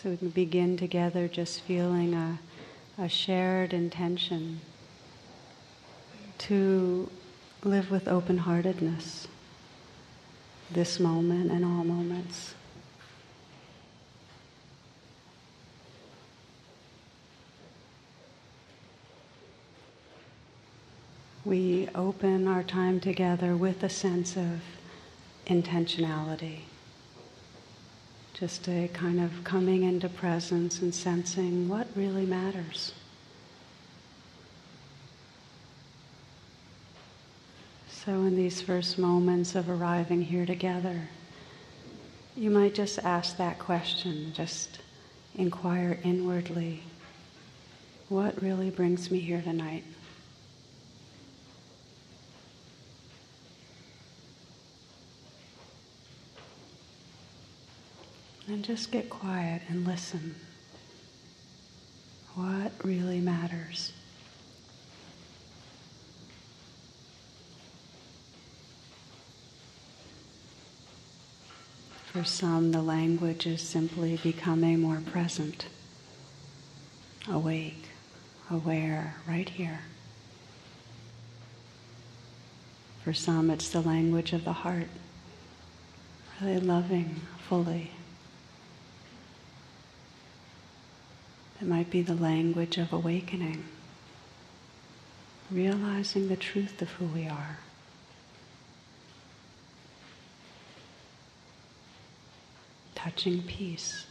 So we can begin together just feeling a shared intention to live with open-heartedness this moment and all moments. We open our time together with a sense of intentionality. Just a kind of coming into presence and sensing what really matters. So in these first moments of arriving here together, you might just ask that question, just inquire inwardly, what really brings me here tonight? And just get quiet and listen. What really matters? For some, the language is simply becoming more present, awake, aware, right here. For some, it's the language of the heart, really loving fully. It might be the language of awakening, realizing the truth of who we are. Touching peace.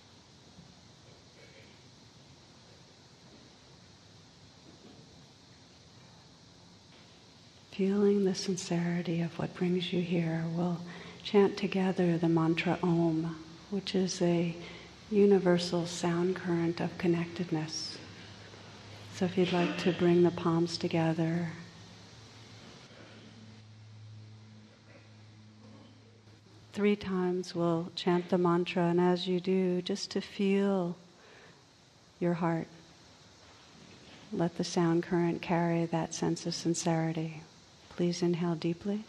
Feeling the sincerity of what brings you here, we'll chant together the mantra Om, which is a universal sound current of connectedness. So if you'd like to bring the palms together, three times we'll chant the mantra, and as you do, just to feel your heart. Let the sound current carry that sense of sincerity. Please inhale deeply.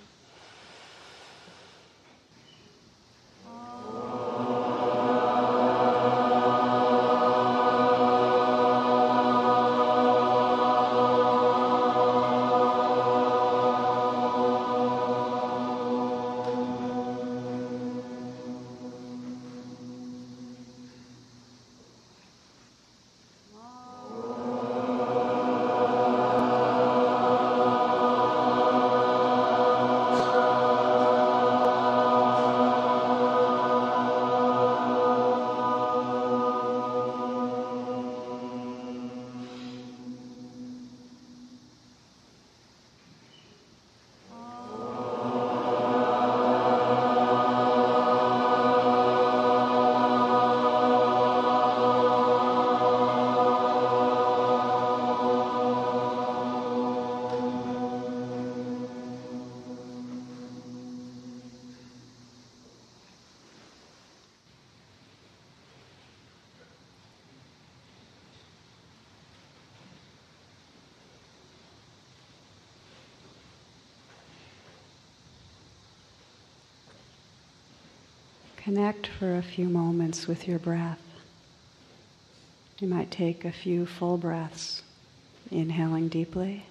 Connect for a few moments with your breath. You might take a few full breaths, inhaling deeply,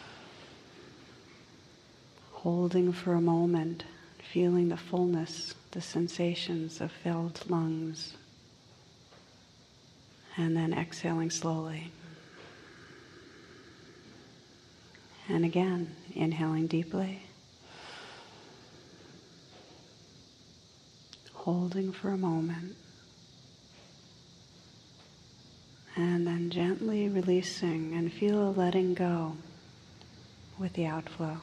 holding for a moment, feeling the fullness, the sensations of filled lungs, and then exhaling slowly. And again, inhaling deeply, holding for a moment, and then gently releasing and feel a letting go with the outflow.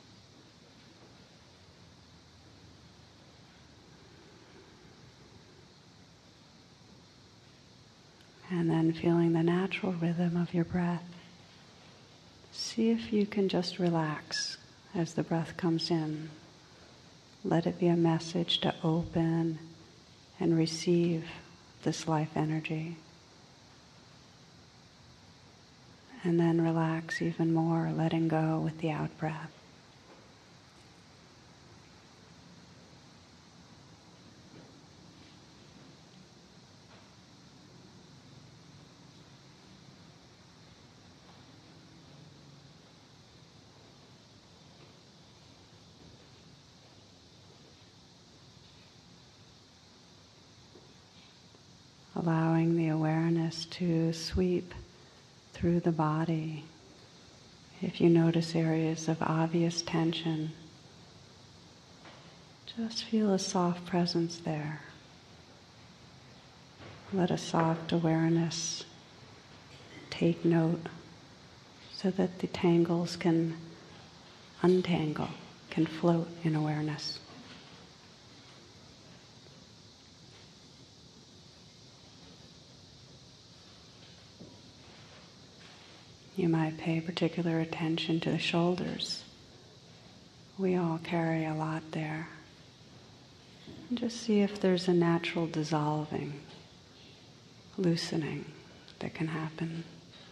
And then feeling the natural rhythm of your breath. See if you can just relax as the breath comes in. Let it be a message to open and receive this life energy. And then relax even more, letting go with the out-breath. allowing the awareness to sweep through the body. If you notice areas of obvious tension, just feel a soft presence there. Let a soft awareness take note so that the tangles can untangle, can float in awareness. You might pay particular attention to the shoulders. We all carry a lot there. And just see if there's a natural dissolving, loosening that can happen.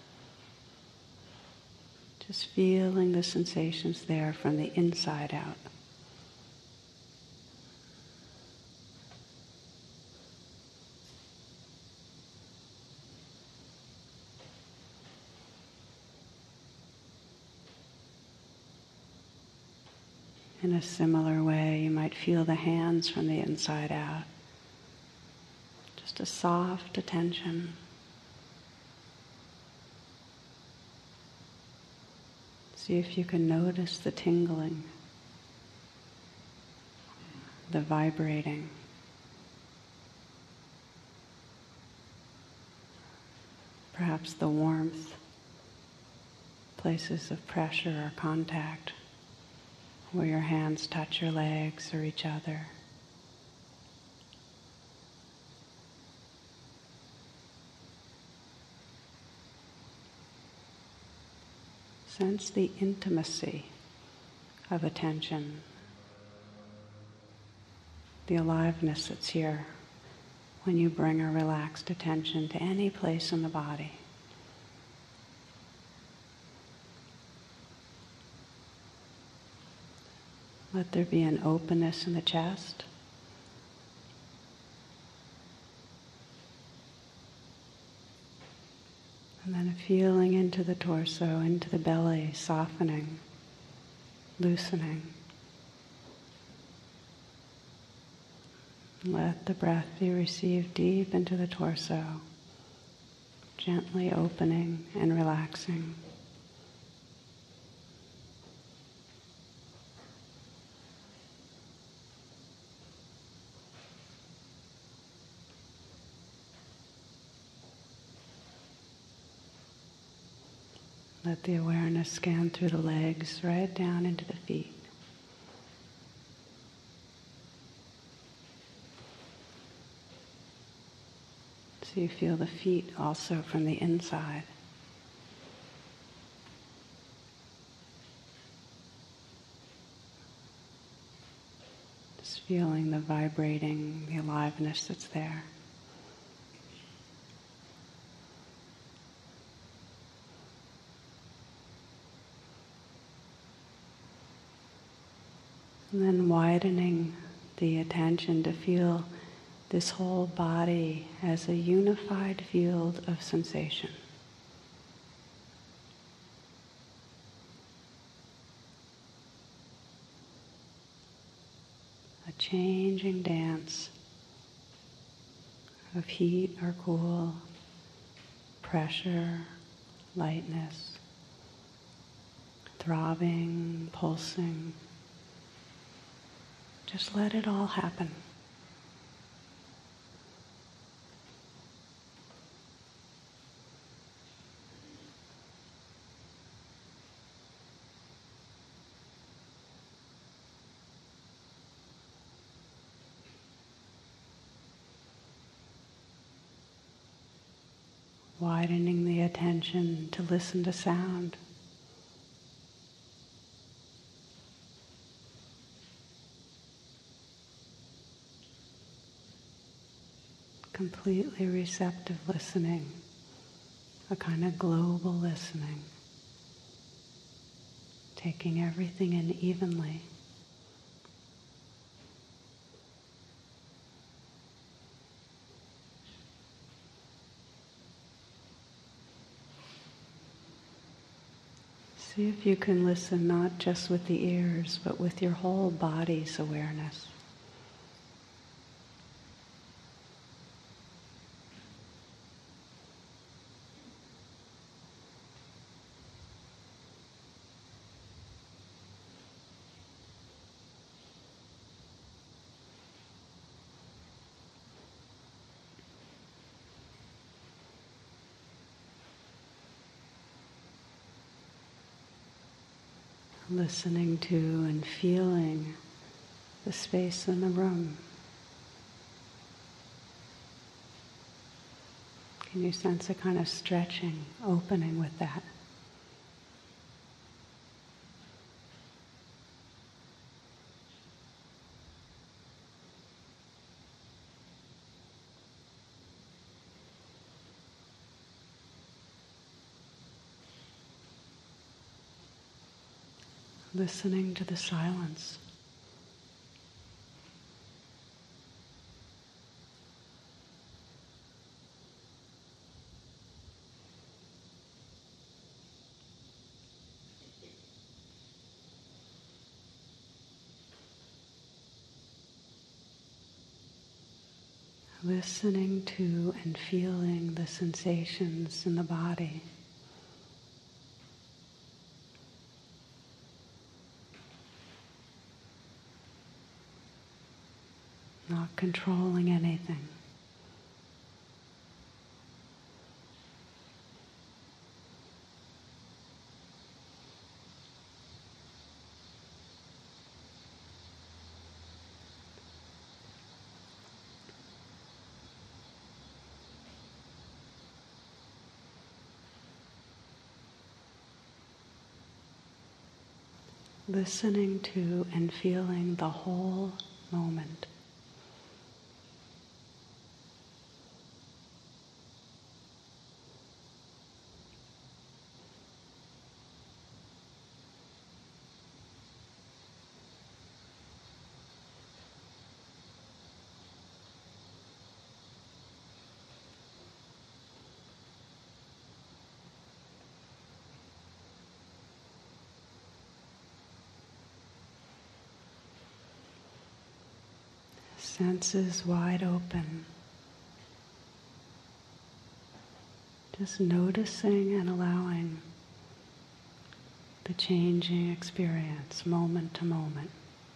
Just feeling the sensations there from the inside out. In a similar way, you might feel the hands from the inside out. Just a soft attention. See if you can notice the tingling, the vibrating. Perhaps the warmth, places of pressure or contact, where your hands touch your legs or each other. Sense the intimacy of attention, the aliveness that's here when you bring a relaxed attention to any place in the body. Let there be an openness in the chest. And then a feeling into the torso, into the belly, softening, loosening. Let the breath be received deep into the torso, gently opening and relaxing. Let the awareness scan through the legs, right down into the feet. So you feel the feet also from the inside. Just feeling the vibrating, the aliveness that's there. And then widening the attention to feel this whole body as a unified field of sensation. A changing dance of heat or cool, pressure, lightness, throbbing, pulsing. Just let it all happen. Widening the attention to listen to sound. Completely receptive listening, a kind of global listening, taking everything in evenly. See if you can listen not just with the ears, but with your whole body's awareness. listening to and feeling the space in the room. Can you sense a kind of stretching, opening with that? Listening to the silence. Listening to and feeling the sensations in the body. Not controlling anything. Listening to and feeling the whole moment. Senses wide open. Just noticing and allowing the changing experience moment to moment.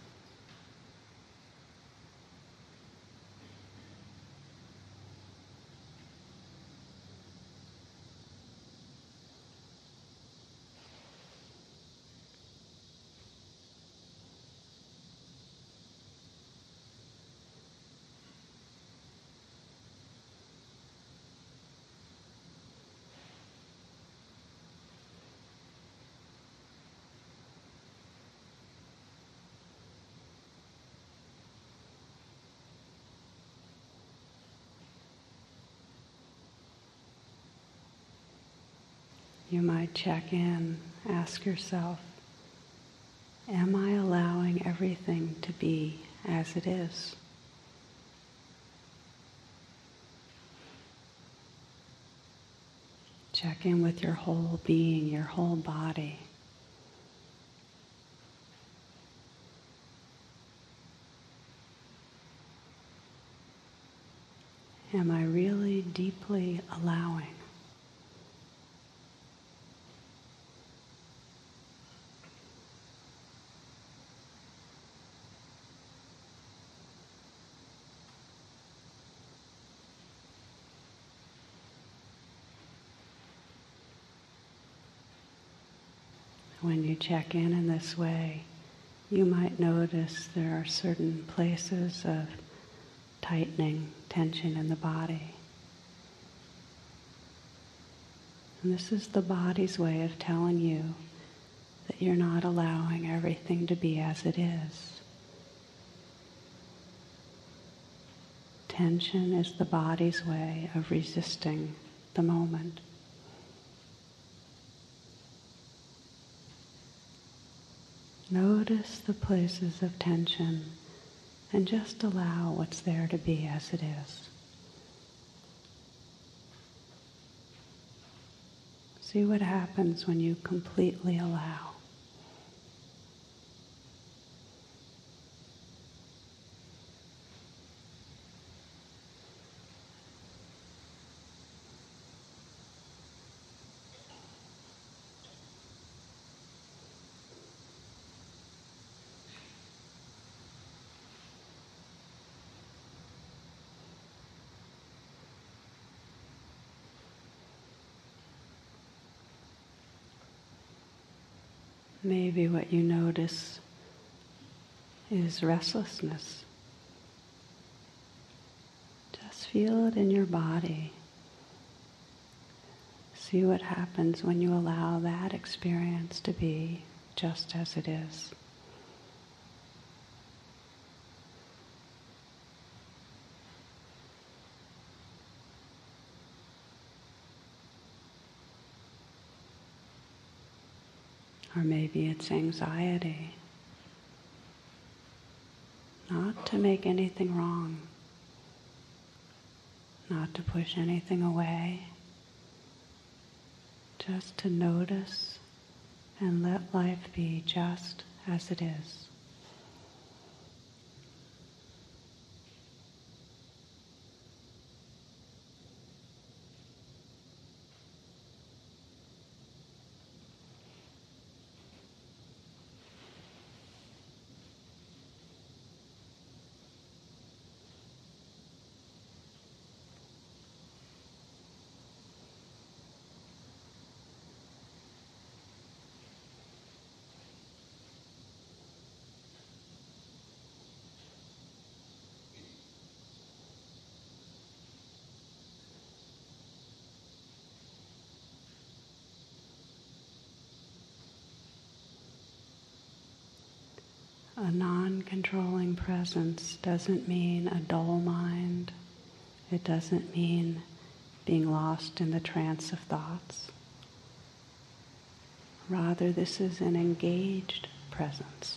You might check in, ask yourself, am I allowing everything to be as it is? Check in with your whole being, your whole body. Am I really deeply allowing? When you check in this way, you might notice there are certain places of tightening, tension in the body. And this is the body's way of telling you that you're not allowing everything to be as it is. Tension is the body's way of resisting the moment. Notice the places of tension and just allow what's there to be as it is. See what happens when you completely allow. Maybe what you notice is restlessness. Just feel it in your body. See what happens when you allow that experience to be just as it is. Or maybe it's anxiety. Not to make anything wrong, not to push anything away, just to notice and let life be just as it is. A non-controlling presence doesn't mean a dull mind. It doesn't mean being lost in the trance of thoughts. Rather, this is an engaged presence.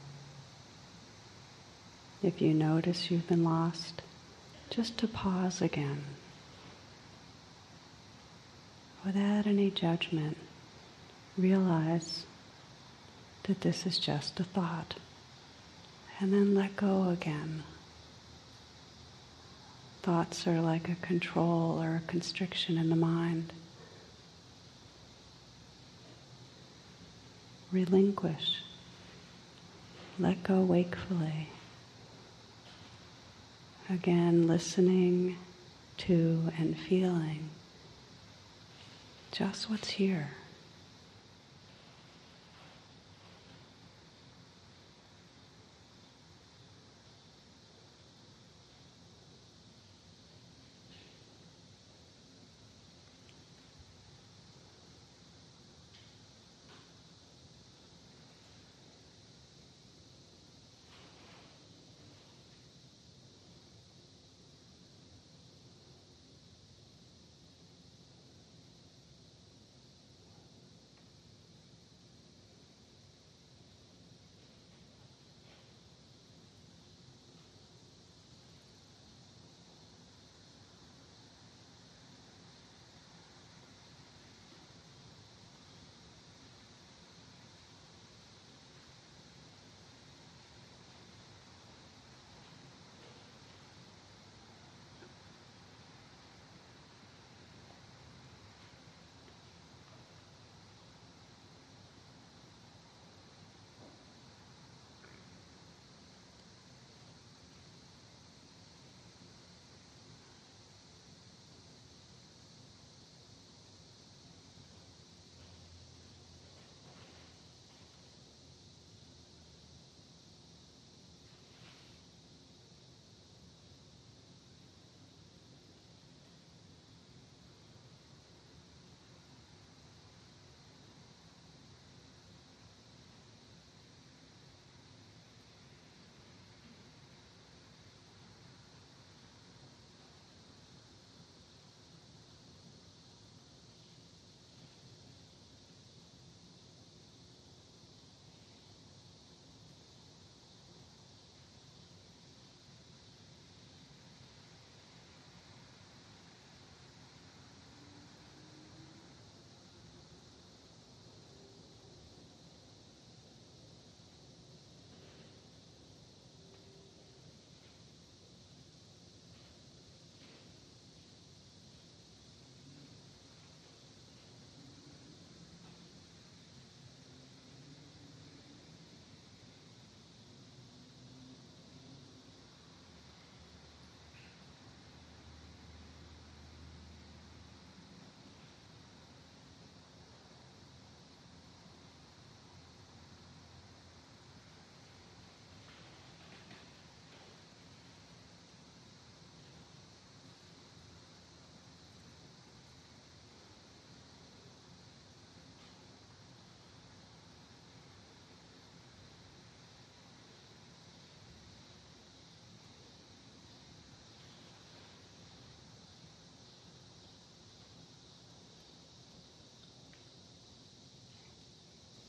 If you notice you've been lost, just to pause again. Without any judgment, realize that this is just a thought. And then let go again. Thoughts are like a control or a constriction in the mind. Relinquish. Let go wakefully. Again, listening to and feeling just what's here.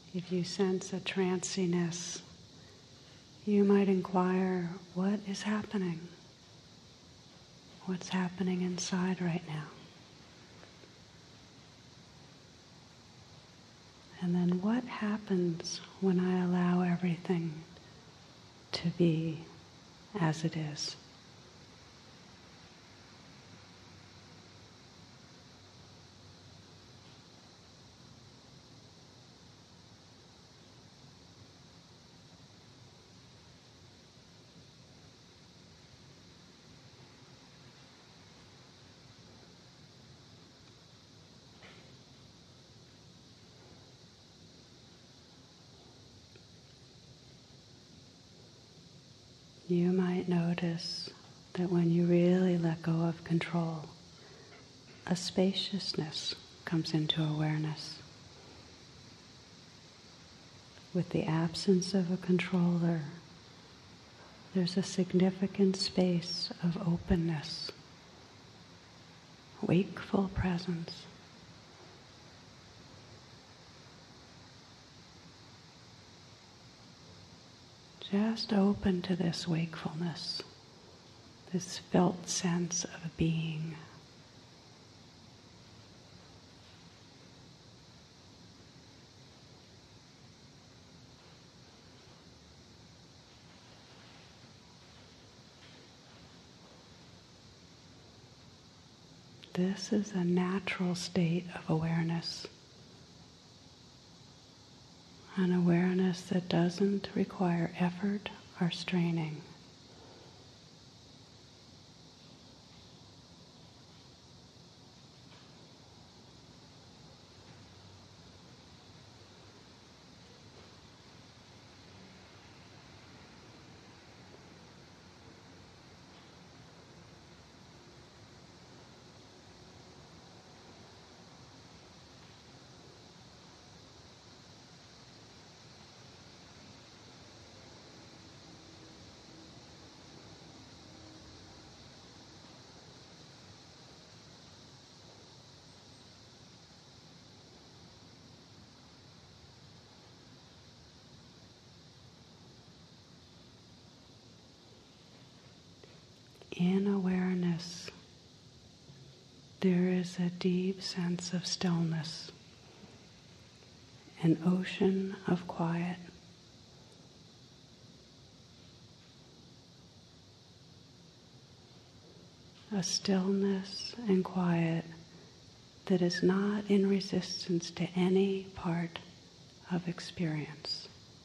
If you sense a tranciness, you might inquire, what is happening? What's happening inside right now? And then what happens when I allow everything to be as it is? You might notice that when you really let go of control, a spaciousness comes into awareness. With the absence of a controller, there's a significant space of openness, wakeful presence. Just open to this wakefulness, this felt sense of being. This is a natural state of awareness. An awareness that doesn't require effort or straining. In awareness, there is a deep sense of stillness, an ocean of quiet. A stillness and quiet that is not in resistance to any part of experience.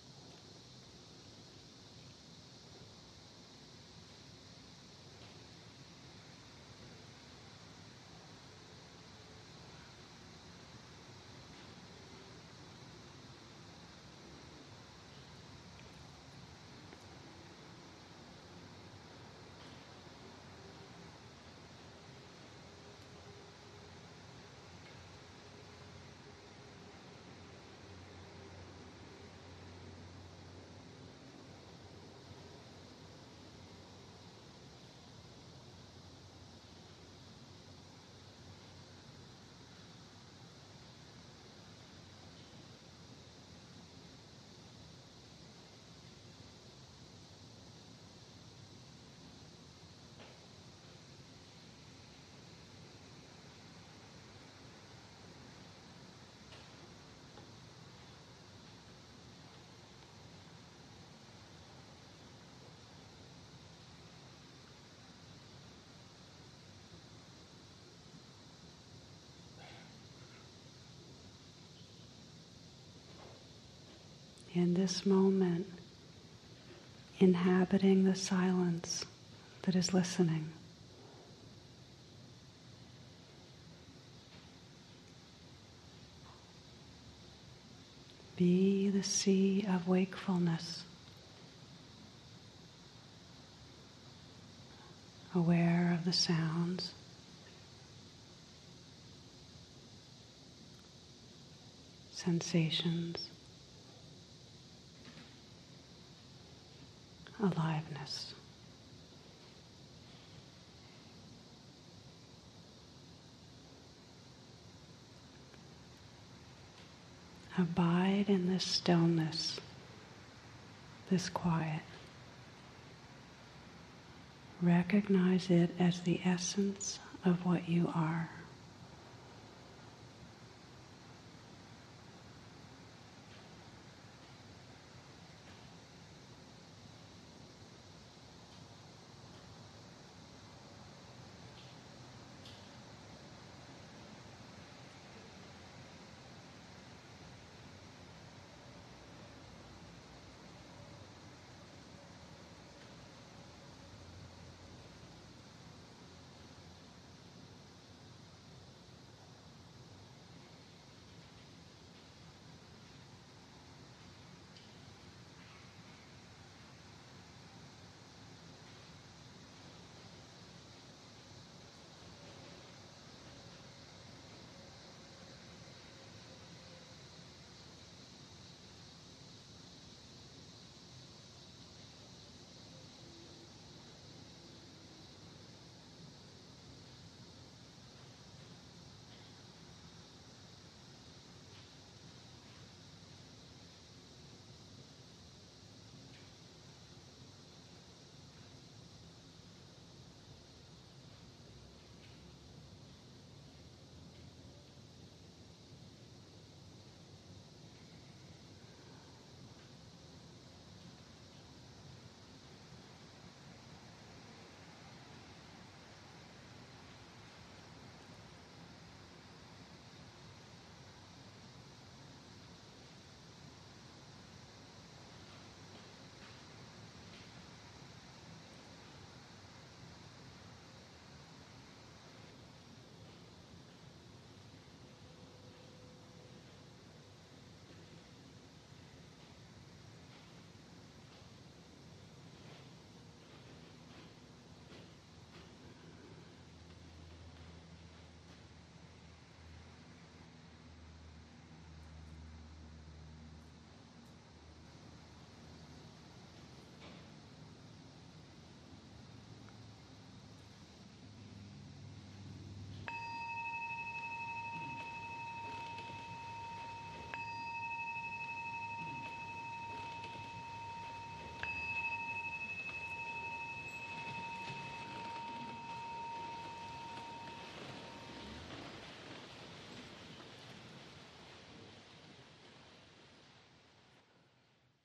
In this moment, inhabiting the silence that is listening. Be the sea of wakefulness, aware of the sounds, sensations, aliveness. Abide in this stillness, this quiet. Recognize it as the essence of what you are.